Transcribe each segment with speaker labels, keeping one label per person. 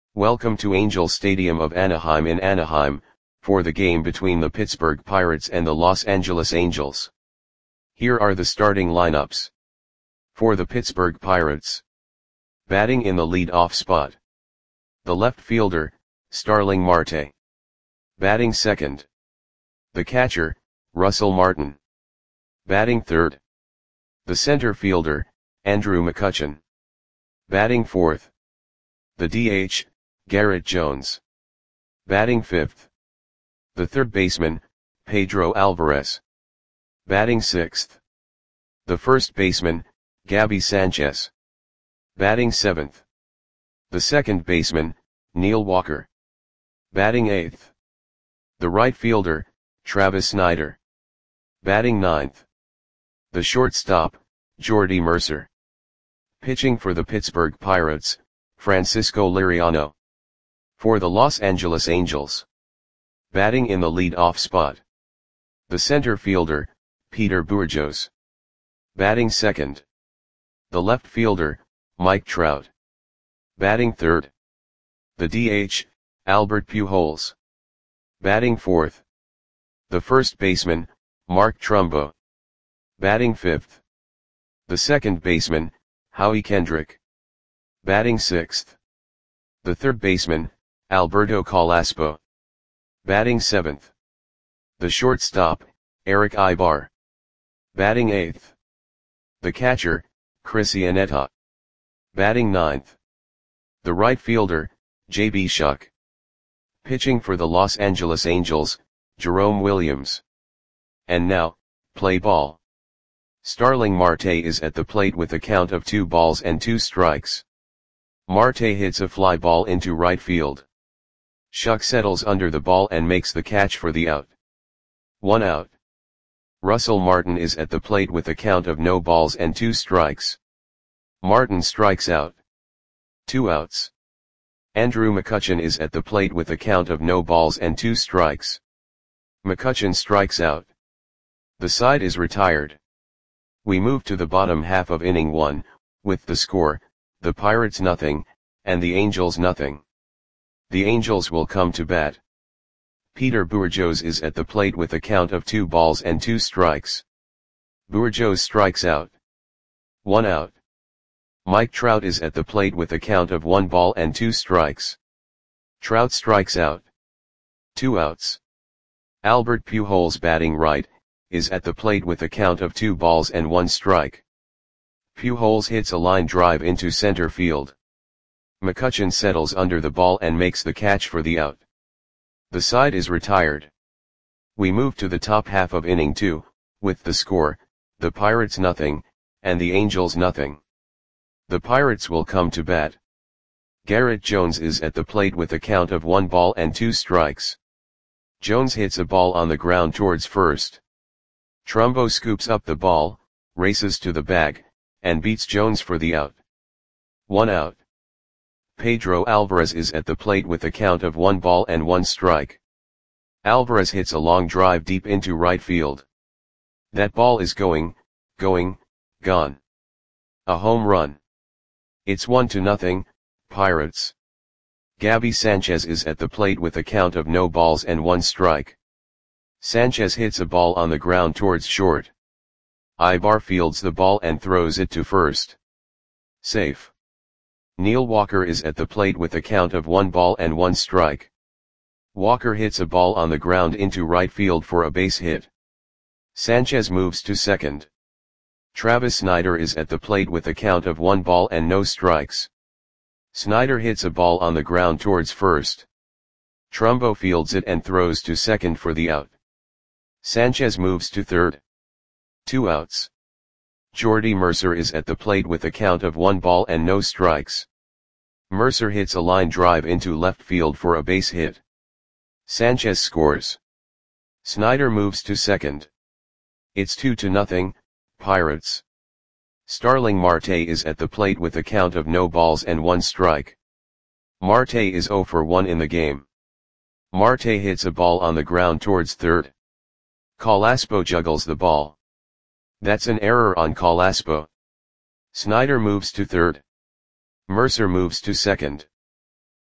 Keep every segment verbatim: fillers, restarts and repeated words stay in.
Speaker 1: Welcome to Angel Stadium of Anaheim in Anaheim, for the game between the Pittsburgh Pirates and the Los Angeles Angels. Here are the starting lineups. For the Pittsburgh Pirates. Batting in the lead-off spot. The left fielder, Starling Marte. Batting second. The catcher, Russell Martin. Batting third. The center fielder, Andrew McCutchen. Batting fourth. The D H, Garrett Jones. Batting fifth. The third baseman, Pedro Alvarez. Batting sixth. The first baseman, Gabby Sanchez. Batting seventh. The second baseman, Neil Walker. Batting eighth. The right fielder, Travis Snider. Batting ninth. The shortstop, Jordy Mercer. Pitching for the Pittsburgh Pirates, Francisco Liriano. For the Los Angeles Angels. Batting in the lead-off spot. The center fielder, Peter Bourjos. Batting second. The left fielder, Mike Trout. Batting third. The D H, Albert Pujols. Batting fourth. The first baseman, Mark Trumbo. Batting fifth. The second baseman, Howie Kendrick. Batting sixth. The third baseman, Alberto Calaspo. Batting seventh. The shortstop, Eric Ibar. Batting eighth. The catcher, Chris Iannetta. Batting ninth. The right fielder, J B Shuck. Pitching for the Los Angeles Angels, Jerome Williams. And now, play ball. Starling Marte is at the plate with a count of two balls and two strikes. Marte hits a fly ball into right field. Shuck settles under the ball and makes the catch for the out. One out. Russell Martin is at the plate with a count of no balls and two strikes. Martin strikes out. Two outs. Andrew McCutchen is at the plate with a count of no balls and two strikes. McCutchen strikes out. The side is retired. We move to the bottom half of inning one, with the score, the Pirates nothing, and the Angels nothing. The Angels will come to bat. Peter Bourjos is at the plate with a count of two balls and two strikes. Bourjos strikes out. One out. Mike Trout is at the plate with a count of one ball and two strikes. Trout strikes out. Two outs. Albert Pujols, batting right, is at the plate with a count of two balls and one strike. Pujols hits a line drive into center field. McCutchen settles under the ball and makes the catch for the out. The side is retired. We move to the top half of inning two, with the score, the Pirates nothing, and the Angels nothing. The Pirates will come to bat. Garrett Jones is at the plate with a count of one ball and two strikes. Jones hits a ball on the ground towards first. Trumbo scoops up the ball, races to the bag, and beats Jones for the out. One out. Pedro Alvarez is at the plate with a count of one ball and one strike. Alvarez hits a long drive deep into right field. That ball is going, going, gone. A home run. It's one to nothing, Pirates. Gabby Sanchez is at the plate with a count of no balls and one strike. Sanchez hits a ball on the ground towards short. Ibar fields the ball and throws it to first. Safe. Neil Walker is at the plate with a count of one ball and one strike. Walker hits a ball on the ground into right field for a base hit. Sanchez moves to second. Travis Snider is at the plate with a count of one ball and no strikes. Snider hits a ball on the ground towards first. Trumbo fields it and throws to second for the out. Sanchez moves to third. Two outs. Jordy Mercer is at the plate with a count of one ball and no strikes. Mercer hits a line drive into left field for a base hit. Sanchez scores. Snider moves to second. It's two to nothing, Pirates. Starling Marte is at the plate with a count of no balls and one strike. Marte is zero for one in the game. Marte hits a ball on the ground towards third. Calaspo juggles the ball. That's an error on Calaspo. Snider moves to third. Mercer moves to second.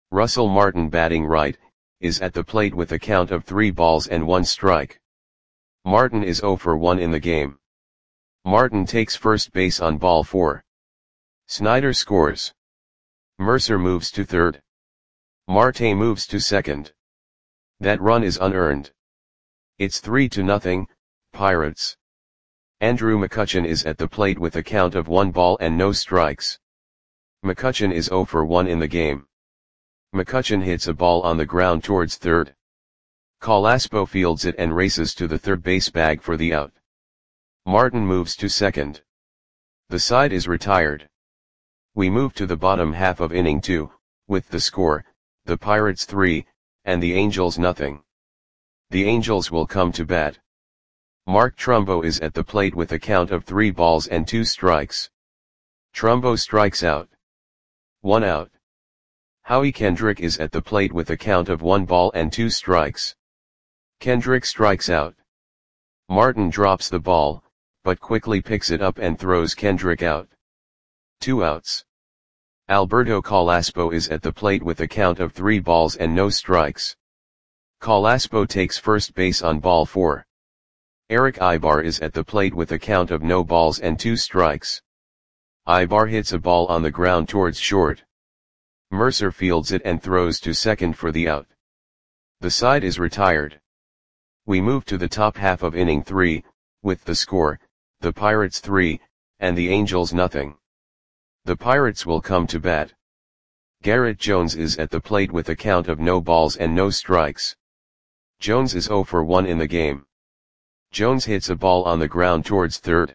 Speaker 1: Russell Martin batting right, is at the plate with a count of three balls and one strike. Martin is oh for one in the game. Martin takes first base on ball four. Snyder scores. Mercer moves to third. Marte moves to second. That run is unearned. It's three to nothing, Pirates. Andrew McCutchen is at the plate with a count of one ball and no strikes. McCutchen is oh for one in the game. McCutchen hits a ball on the ground towards third. Colaspo fields it and races to the third base bag for the out. Martin moves to second. The side is retired. We move to the bottom half of inning two, with the score, the Pirates three, and the Angels nothing. The Angels will come to bat. Mark Trumbo is at the plate with a count of three balls and two strikes. Trumbo strikes out. One out. Howie Kendrick is at the plate with a count of one ball and two strikes. Kendrick strikes out. Martin drops the ball, but quickly picks it up and throws Kendrick out. Two outs. Alberto Colaspo is at the plate with a count of three balls and no strikes. Colaspo takes first base on ball four. Eric Ibar is at the plate with a count of no balls and two strikes. Ibar hits a ball on the ground towards short. Mercer fields it and throws to second for the out. The side is retired. We move to the top half of inning three, with the score, the Pirates three, and the Angels nothing. The Pirates will come to bat. Garrett Jones is at the plate with a count of no balls and no strikes. Jones is oh for one in the game. Jones hits a ball on the ground towards third.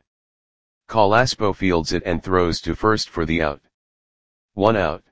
Speaker 1: Colaspo fields it and throws to first for the out. One out.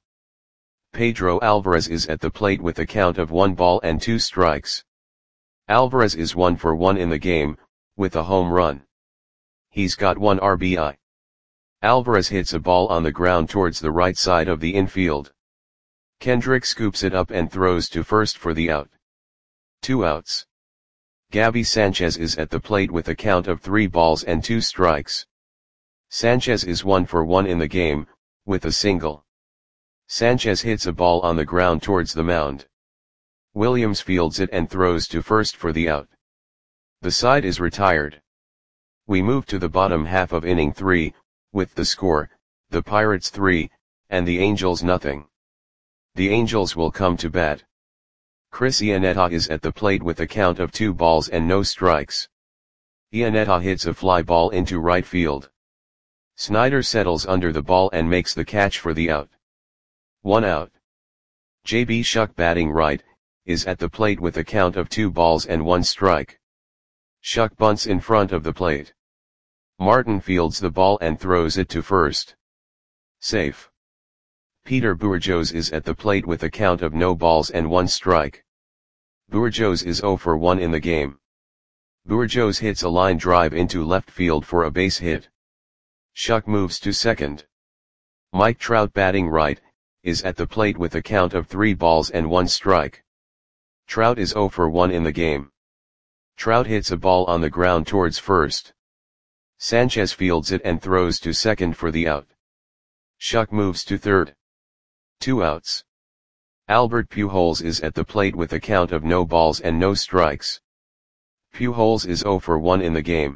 Speaker 1: Pedro Alvarez is at the plate with a count of one ball and two strikes. Alvarez is one for one in the game, with a home run. He's got one R B I. Alvarez hits a ball on the ground towards the right side of the infield. Kendrick scoops it up and throws to first for the out. Two outs. Gabby Sanchez is at the plate with a count of three balls and two strikes. Sanchez is one for one in the game, with a single. Sanchez hits a ball on the ground towards the mound. Williams fields it and throws to first for the out. The side is retired. We move to the bottom half of inning three, with the score, the Pirates three, and the Angels nothing. The Angels will come to bat. Chris Iannetta is at the plate with a count of two balls and no strikes. Iannetta hits a fly ball into right field. Snyder settles under the ball and makes the catch for the out. One out. J B Shuck batting right, is at the plate with a count of two balls and one strike. Shuck bunts in front of the plate. Martin fields the ball and throws it to first. Safe. Peter Bourjos is at the plate with a count of no balls and one strike. Bourjos is oh for one in the game. Bourjos hits a line drive into left field for a base hit. Shuck moves to second. Mike Trout batting right, is at the plate with a count of three balls and one strike. Trout is oh for one in the game. Trout hits a ball on the ground towards first. Sanchez fields it and throws to second for the out. Shuck moves to third. Two outs. Albert Pujols is at the plate with a count of no balls and no strikes. Pujols is oh for one in the game.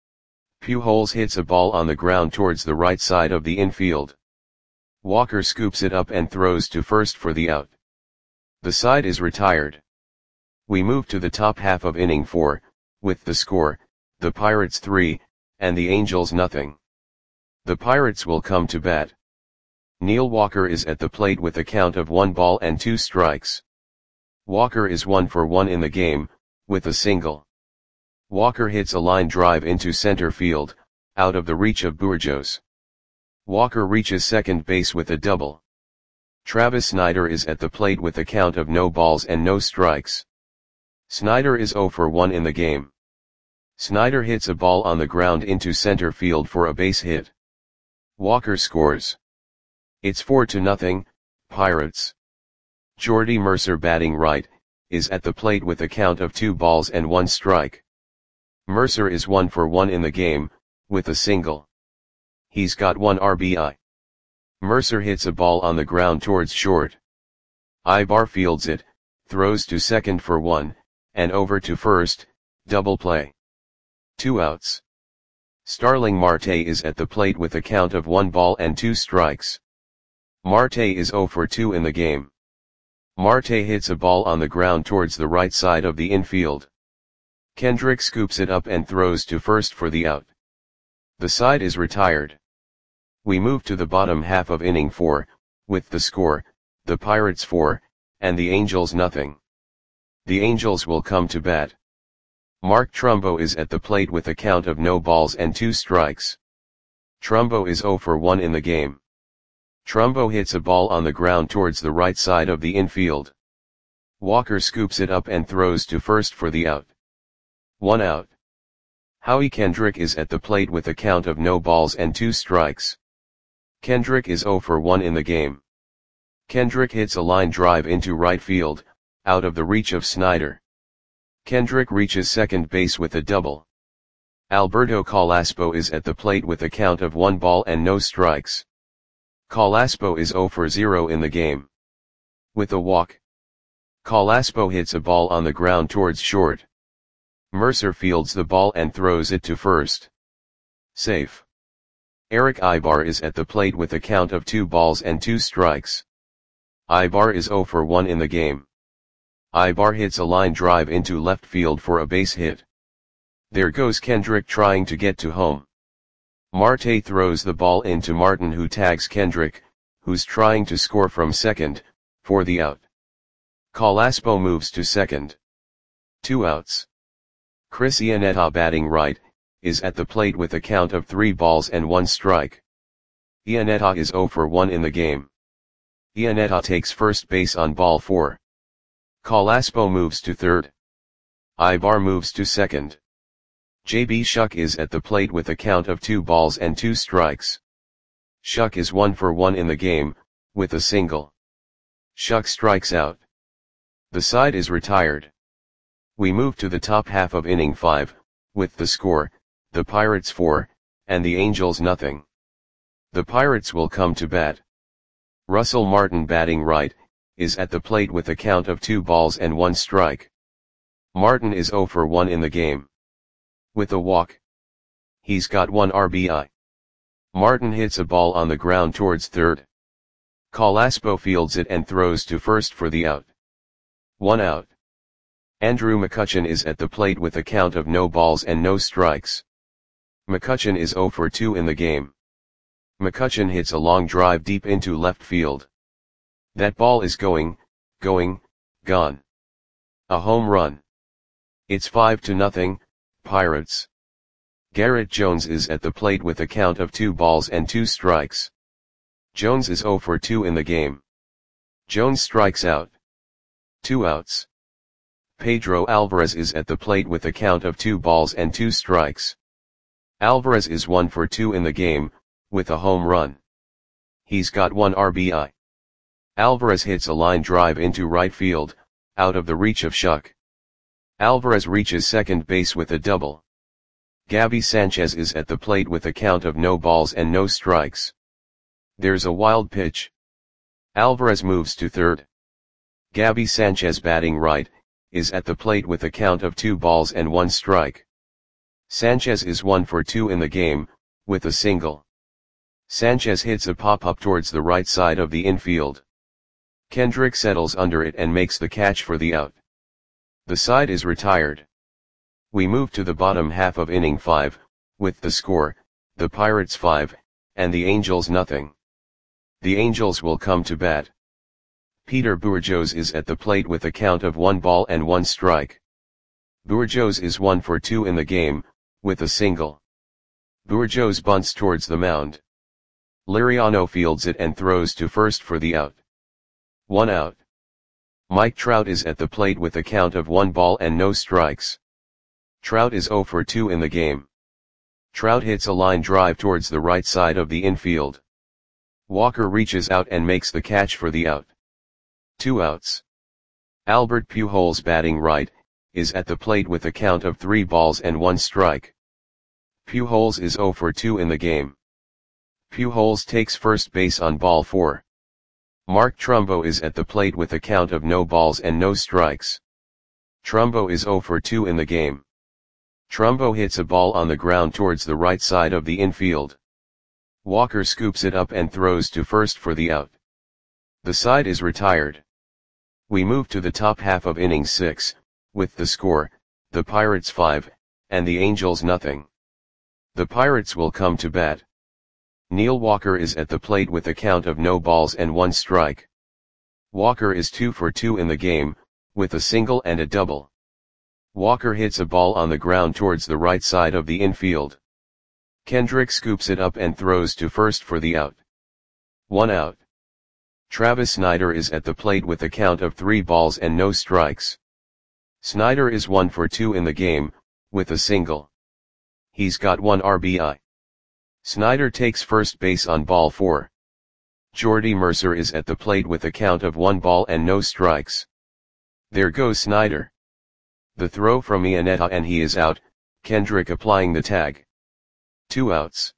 Speaker 1: Pujols hits a ball on the ground towards the right side of the infield. Walker scoops it up and throws to first for the out. The side is retired. We move to the top half of inning four, with the score, the Pirates three, and the Angels nothing. The Pirates will come to bat. Neil Walker is at the plate with a count of one ball and two strikes. Walker is one for one in the game, with a single. Walker hits a line drive into center field, out of the reach of Bourjos. Walker reaches second base with a double. Travis Snyder is at the plate with a count of no balls and no strikes. Snyder is oh for one in the game. Snyder hits a ball on the ground into center field for a base hit. Walker scores. It's four to nothing, Pirates. Jordy Mercer batting right, is at the plate with a count of two balls and one strike. Mercer is one for one in the game, with a single. He's got one R B I. Mercer hits a ball on the ground towards short. Ibar fields it, throws to second for one, and over to first, double play. Two outs. Starling Marte is at the plate with a count of one ball and two strikes. Marte is zero for two in the game. Marte hits a ball on the ground towards the right side of the infield. Kendrick scoops it up and throws to first for the out. The side is retired. We move to the bottom half of inning four, with the score, the Pirates four, and the Angels nothing. The Angels will come to bat. Mark Trumbo is at the plate with a count of no balls and two strikes. Trumbo is zero for one in the game. Trumbo hits a ball on the ground towards the right side of the infield. Walker scoops it up and throws to first for the out. One out. Howie Kendrick is at the plate with a count of no balls and two strikes. Kendrick is zero for one in the game. Kendrick hits a line drive into right field, out of the reach of Snyder. Kendrick reaches second base with a double. Alberto Calaspo is at the plate with a count of one ball and no strikes. Calaspo is zero for zero in the game. With a walk. Calaspo hits a ball on the ground towards short. Mercer fields the ball and throws it to first. Safe. Eric Ibar is at the plate with a count of two balls and two strikes. Ibar is zero for one in the game. Ibar hits a line drive into left field for a base hit. There goes Kendrick trying to get to home. Marte throws the ball into Martin, who tags Kendrick, who's trying to score from second, for the out. Calaspo moves to second. Two outs. Chris Iannetta, batting right, is at the plate with a count of three balls and one strike. Iannetta is zero for one in the game. Iannetta takes first base on ball four. Calaspo moves to third. Ibar moves to second. J B Shuck is at the plate with a count of two balls and two strikes. Shuck is one for one in the game, with a single. Shuck strikes out. The side is retired. We move to the top half of inning five, with the score, the Pirates four, and the Angels nothing. The Pirates will come to bat. Russell Martin, batting right, is at the plate with a count of two balls and one strike. Martin is zero for one in the game. With a walk. He's got one R B I. Martin hits a ball on the ground towards third. Calaspo fields it and throws to first for the out. One out. Andrew McCutchen is at the plate with a count of no balls and no strikes. McCutchen is zero for two in the game. McCutchen hits a long drive deep into left field. That ball is going, going, gone. A home run. It's five to nothing, Pirates. Garrett Jones is at the plate with a count of two balls and two strikes. Jones is zero for two in the game. Jones strikes out. Two outs. Pedro Alvarez is at the plate with a count of two balls and two strikes. Alvarez is one for two in the game, with a home run. He's got one R B I. Alvarez hits a line drive into right field, out of the reach of Shuck. Alvarez reaches second base with a double. Gabby Sanchez is at the plate with a count of no balls and no strikes. There's a wild pitch. Alvarez moves to third. Gabby Sanchez, batting right, is at the plate with a count of two balls and one strike. Sanchez is one for two in the game, with a single. Sanchez hits a pop-up towards the right side of the infield. Kendrick settles under it and makes the catch for the out. The side is retired. We move to the bottom half of inning five, with the score, the Pirates five, and the Angels nothing. The Angels will come to bat. Peter Bourjos is at the plate with a count of one ball and one strike. Bourjos is one for two in the game, with a single. Bourjos bunts towards the mound. Liriano fields it and throws to first for the out. One out. Mike Trout is at the plate with a count of one ball and no strikes. Trout is zero for two in the game. Trout hits a line drive towards the right side of the infield. Walker reaches out and makes the catch for the out. Two outs. Albert Pujols, batting right, is at the plate with a count of three balls and one strike. Pujols is zero for two in the game. Pujols takes first base on ball four. Mark Trumbo is at the plate with a count of no balls and no strikes. Trumbo is zero for two in the game. Trumbo hits a ball on the ground towards the right side of the infield. Walker scoops it up and throws to first for the out. The side is retired. We move to the top half of inning six, with the score, the Pirates five, and the Angels nothing. The Pirates will come to bat. Neil Walker is at the plate with a count of no balls and one strike. Walker is two for two in the game, with a single and a double. Walker hits a ball on the ground towards the right side of the infield. Kendrick scoops it up and throws to first for the out. One out. Travis Snider is at the plate with a count of three balls and no strikes. Snider is one for two in the game, with a single. He's got one R B I. Snider takes first base on ball four. Jordy Mercer is at the plate with a count of one ball and no strikes. There goes Snider. The throw from Iannetta and he is out, Kendrick applying the tag. Two outs.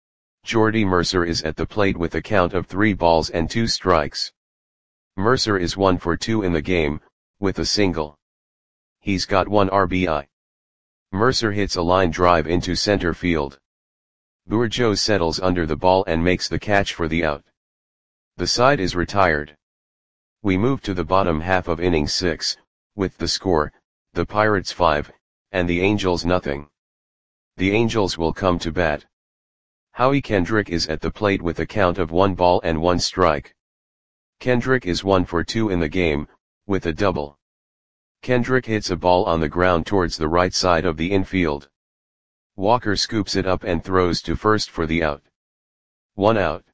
Speaker 1: Jordy Mercer is at the plate with a count of three balls and two strikes. Mercer is one for two in the game, with a single. He's got one R B I. Mercer hits a line drive into center field. Bourgeau settles under the ball and makes the catch for the out. The side is retired. We move to the bottom half of inning six, with the score, the Pirates five, and the Angels nothing. The Angels will come to bat. Howie Kendrick is at the plate with a count of one ball and one strike. Kendrick is one for two in the game, with a double. Kendrick hits a ball on the ground towards the right side of the infield. Walker scoops it up and throws to first for the out. One out.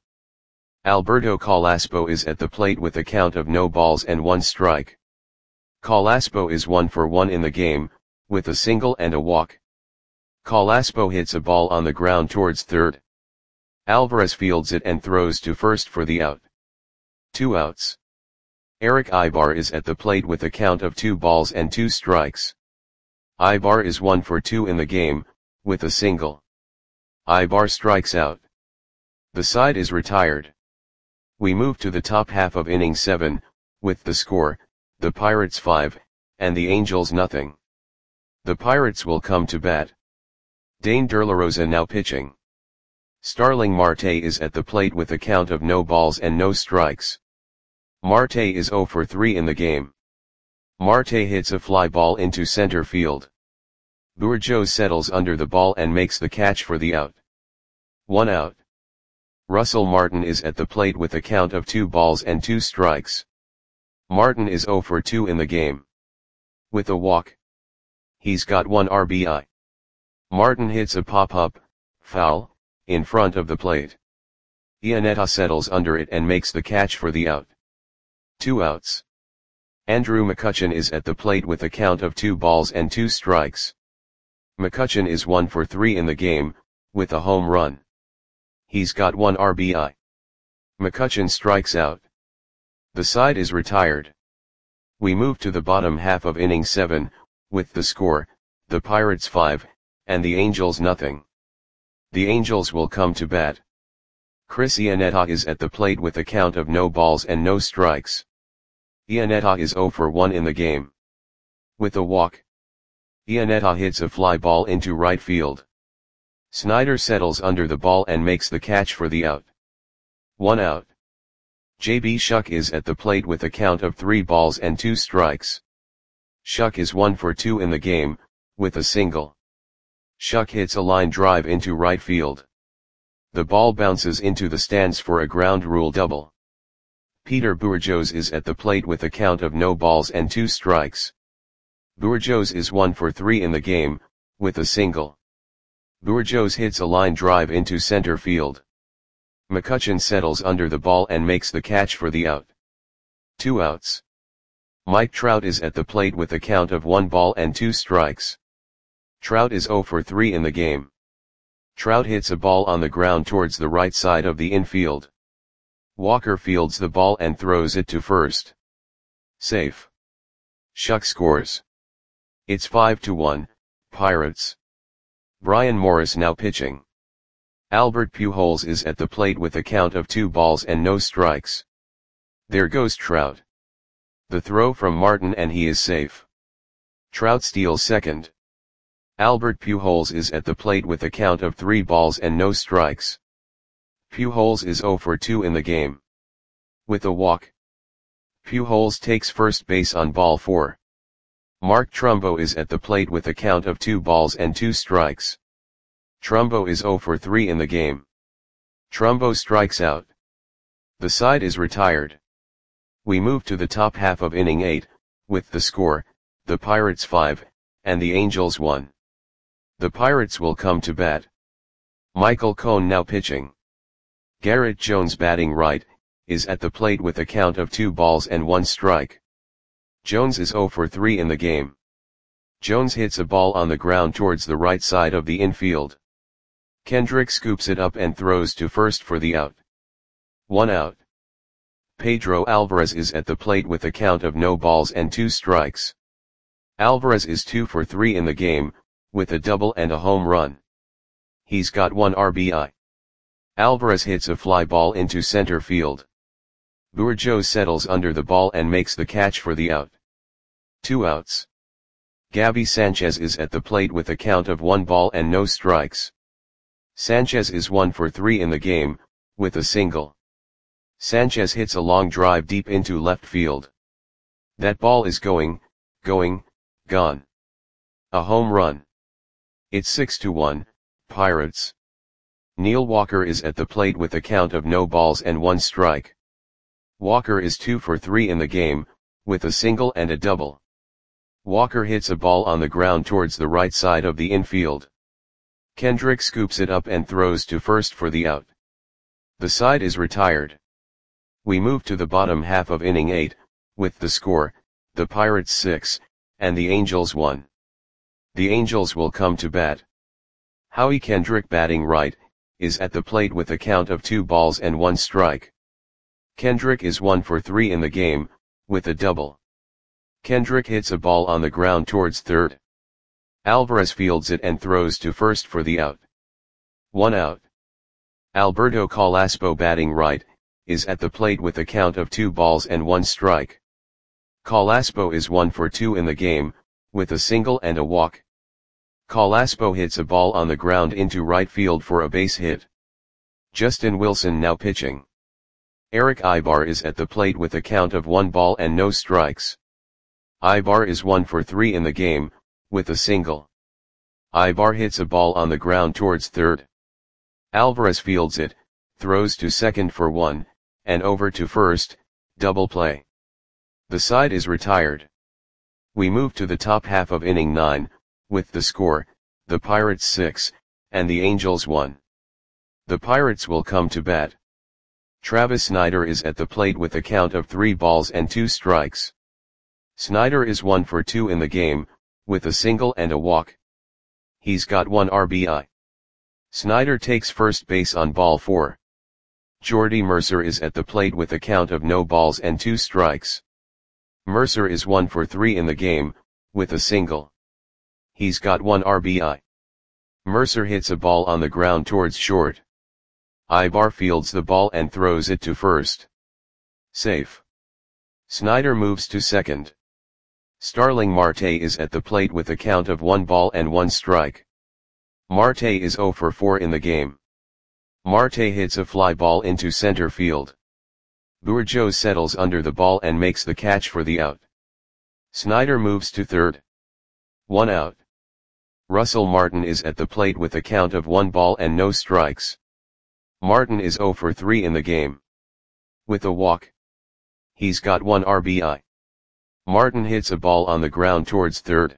Speaker 1: Alberto Calaspo is at the plate with a count of no balls and one strike. Calaspo is one for one in the game, with a single and a walk. Calaspo hits a ball on the ground towards third. Alvarez fields it and throws to first for the out. Two outs. Eric Ibar is at the plate with a count of two balls and two strikes. Ibar is one for two in the game, with a single. Ibar strikes out. The side is retired. We move to the top half of inning seven, with the score, the Pirates five, and the Angels nothing. The Pirates will come to bat. Dane Derlarosa now pitching. Starling Marte is at the plate with a count of no balls and no strikes. Marte is zero for three in the game. Marte hits a fly ball into center field. Bourgeau settles under the ball and makes the catch for the out. One out. Russell Martin is at the plate with a count of two balls and two strikes. Martin is zero for two in the game. With a walk. He's got one R B I. Martin hits a pop-up, foul, in front of the plate. Iannetta settles under it and makes the catch for the out. Two outs. Andrew McCutchen is at the plate with a count of two balls and two strikes. McCutchen is one for three in the game, with a home run. He's got one R B I. McCutchen strikes out. The side is retired. We move to the bottom half of inning seven, with the score, the Pirates five, and the Angels nothing. The Angels will come to bat. Chris Iannetta is at the plate with a count of no balls and no strikes. Iannetta is zero for one in the game. With a walk. Iannetta hits a fly ball into right field. Snider settles under the ball and makes the catch for the out. One out. J B Shuck is at the plate with a count of three balls and two strikes. Shuck is one for two in the game, with a single. Shuck hits a line drive into right field. The ball bounces into the stands for a ground rule double. Peter Bourgeois is at the plate with a count of no balls and two strikes. Bourgeois is one for three in the game, with a single. Bourgeois hits a line drive into center field. McCutchen settles under the ball and makes the catch for the out. Two outs. Mike Trout is at the plate with a count of one ball and two strikes. Trout is zero for three in the game. Trout hits a ball on the ground towards the right side of the infield. Walker fields the ball and throws it to first. Safe. Shuck scores. It's five to one, Pirates. Brian Morris now pitching. Albert Pujols is at the plate with a count of two balls and no strikes. There goes Trout. The throw from Martin and he is safe. Trout steals second. Albert Pujols is at the plate with a count of three balls and no strikes. Pujols is zero for two in the game. With a walk. Pujols takes first base on ball four. Mark Trumbo is at the plate with a count of two balls and two strikes. Trumbo is zero for three in the game. Trumbo strikes out. The side is retired. We move to the top half of inning eight, with the score, the Pirates five, and the Angels one. The Pirates will come to bat. Michael Cone now pitching. Garrett Jones batting right, is at the plate with a count of two balls and one strike. Jones is zero for three in the game. Jones hits a ball on the ground towards the right side of the infield. Kendrick scoops it up and throws to first for the out. One out. Pedro Alvarez is at the plate with a count of no balls and two strikes. Alvarez is two for three in the game, with a double and a home run. He's got one R B I. Alvarez hits a fly ball into center field. Bourgeau settles under the ball and makes the catch for the out. Two outs. Gabby Sanchez is at the plate with a count of one ball and no strikes. Sanchez is one for three in the game, with a single. Sanchez hits a long drive deep into left field. That ball is going, going, gone. A home run. It's six to one, Pirates. Neil Walker is at the plate with a count of no balls and one strike. Walker is two for three in the game, with a single and a double. Walker hits a ball on the ground towards the right side of the infield. Kendrick scoops it up and throws to first for the out. The side is retired. We move to the bottom half of inning eight, with the score, the Pirates six, and the Angels one. The Angels will come to bat. Howie Kendrick batting right, is at the plate with a count of two balls and one strike. Kendrick is one for three in the game, with a double. Kendrick hits a ball on the ground towards third. Alvarez fields it and throws to first for the out. One out. Alberto Calaspo batting right, is at the plate with a count of two balls and one strike. Calaspo is one for two in the game, with a single and a walk. Calaspo hits a ball on the ground into right field for a base hit. Justin Wilson now pitching. Eric Ibar is at the plate with a count of one ball and no strikes. Ibar is one for three in the game, with a single. Ibar hits a ball on the ground towards third. Alvarez fields it, throws to second for one, and over to first, double play. The side is retired. We move to the top half of inning nine, with the score, the Pirates six, and the Angels one. The Pirates will come to bat. Travis Snider is at the plate with a count of three balls and two strikes. Snider is one for two in the game, with a single and a walk. He's got one R B I. Snider takes first base on ball four. Jordy Mercer is at the plate with a count of no balls and two strikes. Mercer is one for three in the game, with a single. He's got one R B I. Mercer hits a ball on the ground towards short. Ibar fields the ball and throws it to first. Safe. Snider moves to second. Starling Marte is at the plate with a count of one ball and one strike. Marte is zero for four in the game. Marte hits a fly ball into center field. Bourgeau settles under the ball and makes the catch for the out. Snider moves to third. One out. Russell Martin is at the plate with a count of one ball and no strikes. Martin is zero for three in the game. With a walk. He's got one R B I. Martin hits a ball on the ground towards third.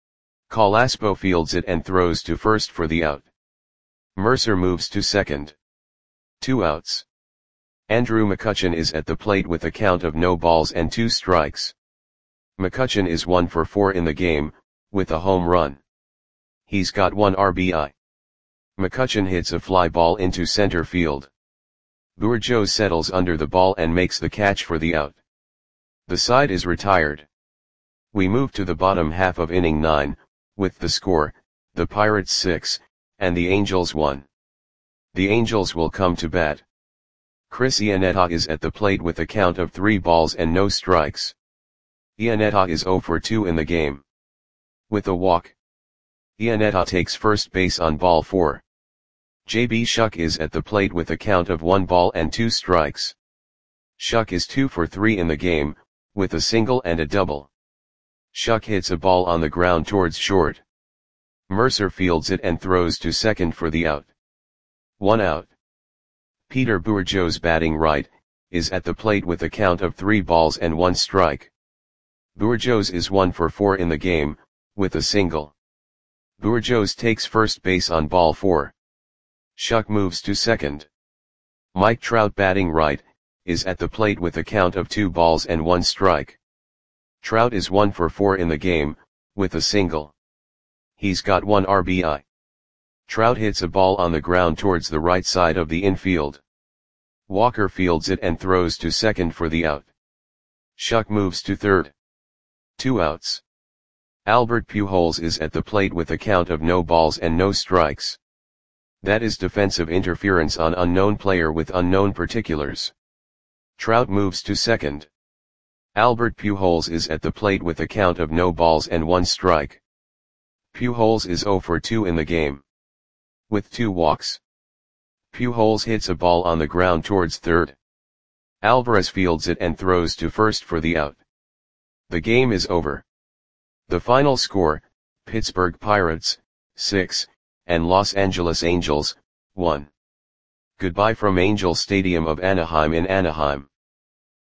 Speaker 1: Calaspo fields it and throws to first for the out. Mercer moves to second. Two outs. Andrew McCutchen is at the plate with a count of no balls and two strikes. McCutchen is one for four in the game, with a home run. He's got one R B I. McCutchen hits a fly ball into center field. Bourgeau settles under the ball and makes the catch for the out. The side is retired. We move to the bottom half of inning nine, with the score, the Pirates six, and the Angels one. The Angels will come to bat. Chris Iannetta is at the plate with a count of three balls and no strikes. Iannetta is zero for two in the game. With a walk, Iannetta takes first base on ball four. J B Shuck is at the plate with a count of one ball and two strikes. Shuck is two for three in the game, with a single and a double. Shuck hits a ball on the ground towards short. Mercer fields it and throws to second for the out. One out. Peter Bourgeois, batting right, is at the plate with a count of three balls and one strike. Bourgeois is one for four in the game, with a single. Bourgeois takes first base on ball four. Shuck moves to second. Mike Trout, batting right, is at the plate with a count of two balls and one strike. Trout is one for four in the game, with a single. He's got one R B I. Trout hits a ball on the ground towards the right side of the infield. Walker fields it and throws to second for the out. Shuck moves to third. Two outs. Albert Pujols is at the plate with a count of no balls and no strikes. That is defensive interference on unknown player with unknown particulars. Trout moves to second. Albert Pujols is at the plate with a count of no balls and one strike. Pujols is zero for two in the game. With two walks, Pujols hits a ball on the ground towards third. Alvarez fields it and throws to first for the out. The game is over. The final score, Pittsburgh Pirates, six, and Los Angeles Angels, one. Goodbye from Angel Stadium of Anaheim in Anaheim.